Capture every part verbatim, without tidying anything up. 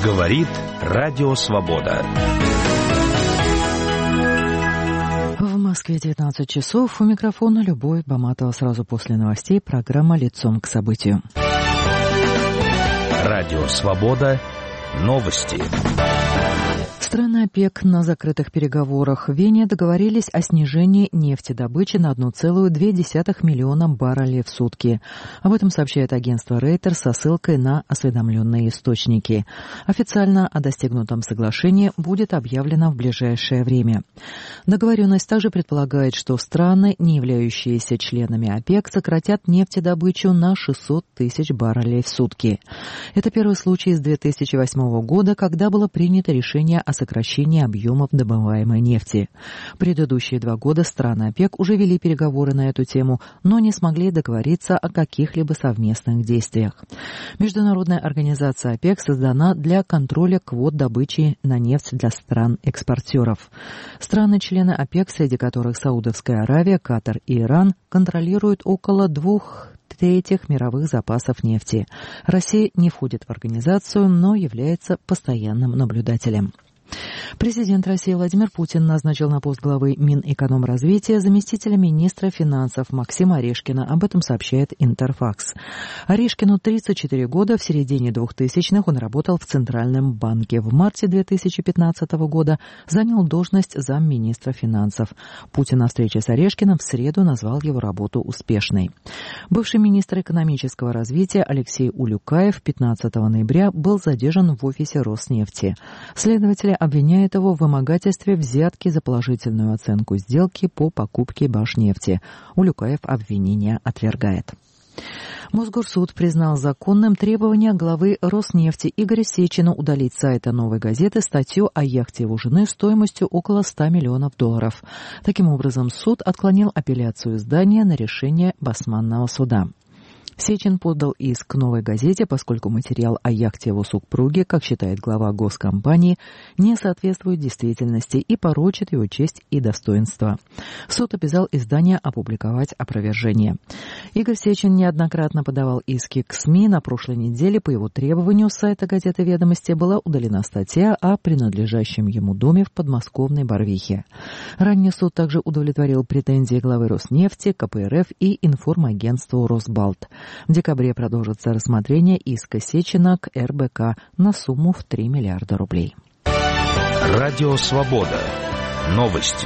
Говорит Радио Свобода. В Москве девятнадцать часов. У микрофона Любовь Баматова. Сразу после новостей программа «Лицом к событию». Радио Свобода. Новости. Страны ОПЕК на закрытых переговорах в Вене договорились о снижении нефтедобычи на одна целая две десятых миллиона баррелей в сутки. Об этом сообщает агентство Reuters со ссылкой на осведомленные источники. Официально о достигнутом соглашении будет объявлено в ближайшее время. Договоренность также предполагает, что страны, не являющиеся членами ОПЕК, сократят нефтедобычу на шестьсот тысяч баррелей в сутки. Это первый случай с две тысячи восьмого года, когда было принято решение о сокращении объемов добываемой нефти. Предыдущие два года страны ОПЕК уже вели переговоры на эту тему, но не смогли договориться о каких-либо совместных действиях. Международная организация ОПЕК создана для контроля квот добычи на нефть для стран-экспортеров. Страны-члены ОПЕК, среди которых Саудовская Аравия, Катар и Иран, контролируют около двух третьих мировых запасов нефти. Россия не входит в организацию, но является постоянным наблюдателем. Президент России Владимир Путин назначил на пост главы Минэкономразвития заместителя министра финансов Максима Орешкина. Об этом сообщает Интерфакс. Орешкину тридцать четыре года, в середине двухтысячных он работал в Центральном банке. В марте две тысячи пятнадцатого года занял должность замминистра финансов. Путин на встрече с Орешкиным в среду назвал его работу успешной. Бывший министр экономического развития Алексей Улюкаев пятнадцатого ноября был задержан в офисе Роснефти. Следователи обвиняет его в вымогательстве взятки за положительную оценку сделки по покупке Башнефти. Улюкаев обвинение отвергает. Мосгорсуд признал законным требование главы Роснефти Игоря Сечина удалить с сайта «Новой газеты» статью о яхте его жены стоимостью около ста миллионов долларов. Таким образом, суд отклонил апелляцию издания на решение Басманного суда. Сечин подал иск «Новой газете», поскольку материал о яхте его супруги, как считает глава госкомпании, не соответствует действительности и порочит его честь и достоинство. Суд обязал издание опубликовать опровержение. Игорь Сечин неоднократно подавал иски к СМИ. На прошлой неделе по его требованию с сайта газеты «Ведомости» была удалена статья о принадлежащем ему доме в подмосковной Барвихе. Ранее суд также удовлетворил претензии главы Роснефти, ка пэ эр эф и информагентству «Росбалт». В декабре продолжится рассмотрение иска Сечина к эр бэ ка на сумму в три миллиарда рублей. Радио Свобода. Новости.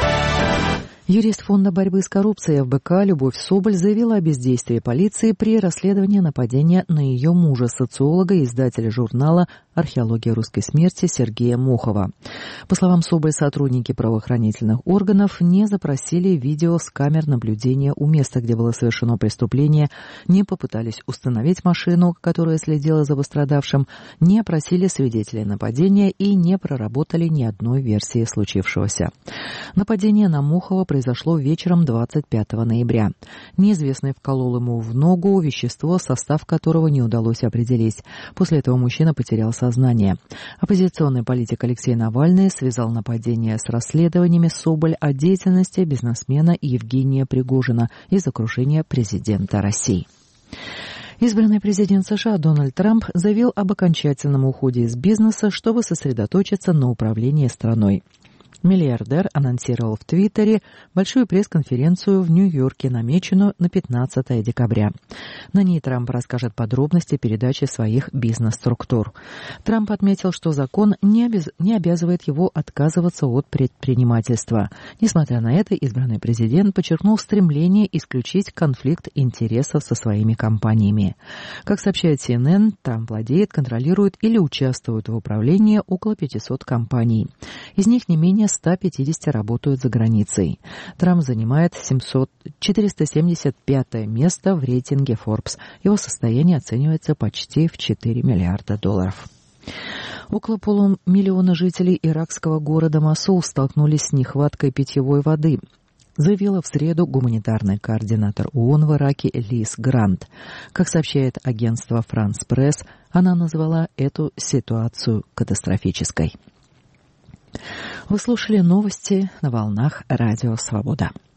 Юрист Фонда борьбы с коррупцией эф бэ ка Любовь Соболь заявила о бездействии полиции при расследовании нападения на ее мужа, социолога и издателя журнала «Археология русской смерти» Сергея Мохова. По словам Соболь, сотрудники правоохранительных органов не запросили видео с камер наблюдения у места, где было совершено преступление, не попытались установить машину, которая следила за пострадавшим, не опросили свидетелей нападения и не проработали ни одной версии случившегося. Нападение на Мохова произошло вечером двадцать пятого ноября. Неизвестный вколол ему в ногу вещество, состав которого не удалось определить. После этого мужчина потерял сознание. Оппозиционный политик Алексей Навальный связал нападение с расследованиями Соболь о деятельности бизнесмена Евгения Пригожина из окружения президента России. Избранный президент США Дональд Трамп заявил об окончательном уходе из бизнеса, чтобы сосредоточиться на управлении страной. Миллиардер анонсировал в Твиттере большую пресс-конференцию в Нью-Йорке, намеченную на пятнадцатое декабря. На ней Трамп расскажет подробности передачи своих бизнес-структур. Трамп отметил, что закон не, обяз... не обязывает его отказываться от предпринимательства. Несмотря на это, избранный президент подчеркнул стремление исключить конфликт интересов со своими компаниями. Как сообщает си эн эн, Трамп владеет, контролирует или участвует в управлении около пятисот компаний. Из них не менее ста пятидесяти работают за границей. Трамп занимает четыреста семьдесят пятое место в рейтинге Forbes. Его состояние оценивается почти в четыре миллиарда долларов. Около полумиллиона жителей иракского города Мосул столкнулись с нехваткой питьевой воды, заявила в среду гуманитарный координатор ООН в Ираке Лиз Грант. Как сообщает агентство France Press, она назвала эту ситуацию катастрофической. Вы слушали новости на волнах Радио Свобода.